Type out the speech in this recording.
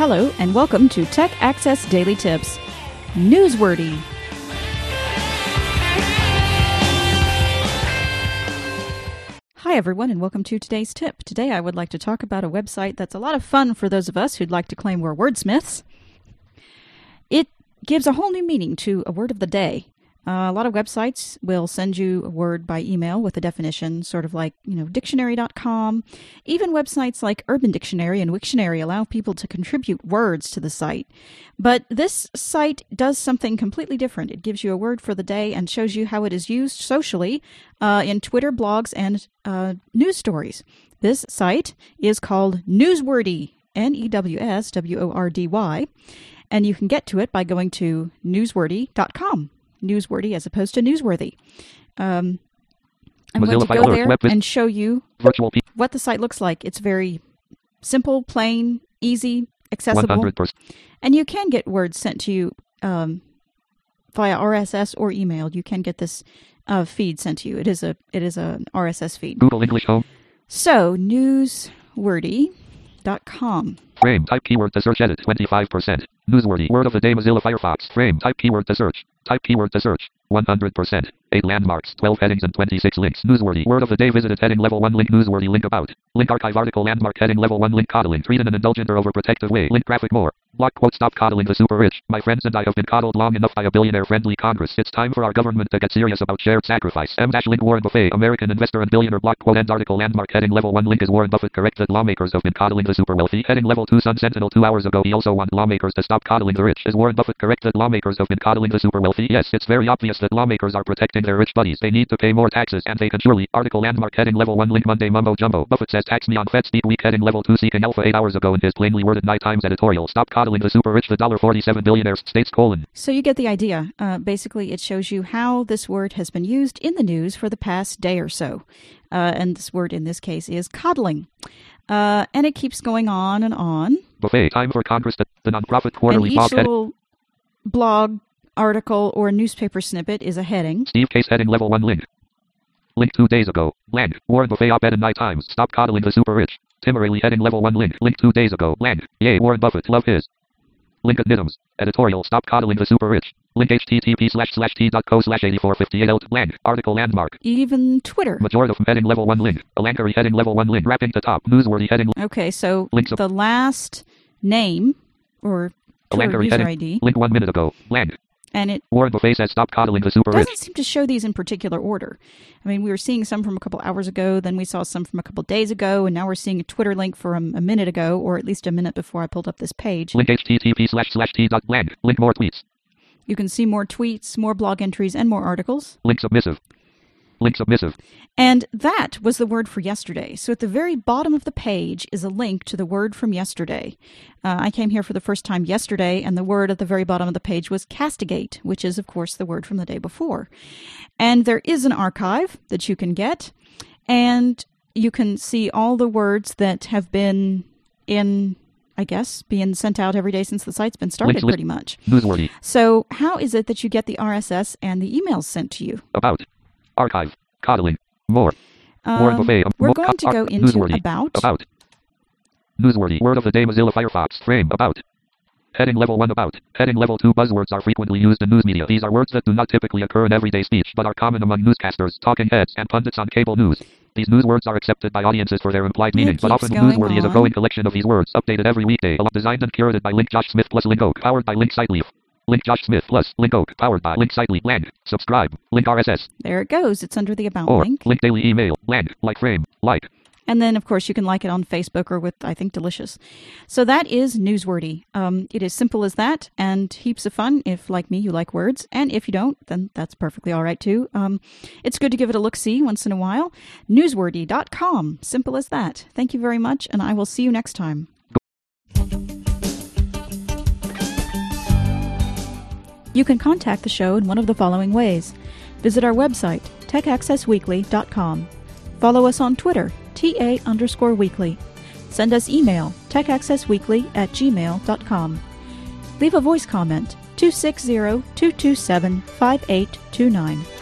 Hello, and welcome to Tech Access Daily Tips. Newsworthy. Hi everyone, and welcome to today's tip. Today I would like to talk about a website that's a lot of fun for those of us who'd like to claim we're wordsmiths. It gives a whole new meaning to a word of the day. A lot of websites will send you a word by email with a definition, sort of like, dictionary.com. Even websites like Urban Dictionary and Wiktionary allow people to contribute words to the site. But this site does something completely different. It gives you a word for the day and shows you how it is used socially in Twitter, blogs, and news stories. This site is called Newsworthy, Newswordy, and you can get to it by going to newsworthy.com. Newsworthy as opposed to newsworthy. I'm going to go there and show you what the site looks like. It's very simple, plain, easy, accessible. 100%. And you can get words sent to you via RSS or email. You can get this feed sent to you. It is an RSS feed. Google English Home. So, newsworthy.com. Frame, type keyword to search, edit, 25%. Newsworthy, word of the day, Mozilla Firefox. Frame, type keyword to search. Type keyword to search, 100%. 8 landmarks, 12 headings and 26 links. Newsworthy, word of the day, visited, heading level 1 link. Newsworthy, link about. Link archive article, landmark, heading level 1 link. Coddling, treated an indulgent or overprotective way. Link graphic, more. Block quote, stop coddling the super rich. My friends and I have been coddled long enough by a billionaire-friendly Congress. It's time for our government to get serious about shared sacrifice. M-link Warren Buffett, American investor and billionaire. Block quote, end article, landmark, heading level 1 link. Is Warren Buffett correct that lawmakers have been coddling the super wealthy? Heading level 2 Sun Sentinel 2 hours ago. He also wants lawmakers to stop coddling the rich. Is Warren Buffett correct that lawmakers have been coddling the super wealthy? Yes, it's very obvious that lawmakers are protecting their rich buddies. They need to pay more taxes, and they can surely. Article, landmark, heading level 1 link. Monday mumbo jumbo. Buffett says tax me on Fed speak week. Heading level 2 seeking alpha 8 hours ago in his plainly worded Night Times editorial. Stop coddling the super rich. The $47 billionaires states colon. So you get the idea. Basically, it shows you how this word has been used in the news for the past day or so. And this word in this case is coddling. And it keeps going on and on. Buffet, time for Congress, the nonprofit quarterly and each little blog, article, or newspaper snippet is a heading. Steve Case, heading level 1 link. Link 2 days ago. Blank. Warren Buffett op-ed in Night Times. Stop coddling the super rich. Tim O'Reilly, heading level 1 link. Link 2 days ago. Blank. Yay, Warren Buffett, love his. Link at Nidums. Editorial, stop coddling the super rich. Link http://t.co/8458 out blank. Article landmark. Even Twitter. Majorative heading level 1 link. Alankery heading level 1 link. Wrapping to top. Newsworthy heading. Okay, so links the last name or Twitter user ID. Link 1 minute ago. Blank. And it Warren Buffett says stop coddling the super rich. Doesn't seem to show these in particular order. I mean, we were seeing some from a couple hours ago, then we saw some from a couple days ago, and now we're seeing a Twitter link for a minute ago, or at least a minute before I pulled up this page. Link http://t.blank. Link more tweets. You can see more tweets, more blog entries, and more articles. Link submissive. Link submissive. And that was the word for yesterday. So at the very bottom of the page is a link to the word from yesterday. I came here for the first time yesterday, and the word at the very bottom of the page was castigate, which is, of course, the word from the day before. And there is an archive that you can get, and you can see all the words that have been being sent out every day since the site's been started, pretty much. Newsworthy. So how is it that you get the RSS and the emails sent to you? About. Archive. Coddling. More. Warren Buffett. We're going to go into Newsworthy. About. Newsworthy. Word of the day, Mozilla Firefox. Frame. About. Heading level 1 about. Heading level 2 buzzwords are frequently used in news media. These are words that do not typically occur in everyday speech, but are common among newscasters, talking heads, and pundits on cable news. These news words are accepted by audiences for their implied meaning, but often Newsworthy is a growing collection of these words, updated every weekday, designed and curated by Link Josh Smith plus Link Oak, powered by Link Siteleaf. Link Josh Smith plus Link Oak, powered by Link Siteleaf. Blank. Subscribe. Link RSS. There it goes. It's under the About or link. Link daily email. Blank. Like frame. Like. And then, of course, you can like it on Facebook or with, I think, Delicious. So that is Newsworthy. It is simple as that and heaps of fun if, like me, you like words. And if you don't, then that's perfectly all right, too. It's good to give it a look-see once in a while. Newsworthy.com. Simple as that. Thank you very much, and I will see you next time. You can contact the show in one of the following ways. Visit our website, techaccessweekly.com. Follow us on Twitter, TA_weekly. Send us email, techaccessweekly@gmail.com. Leave a voice comment, 260-227-5829.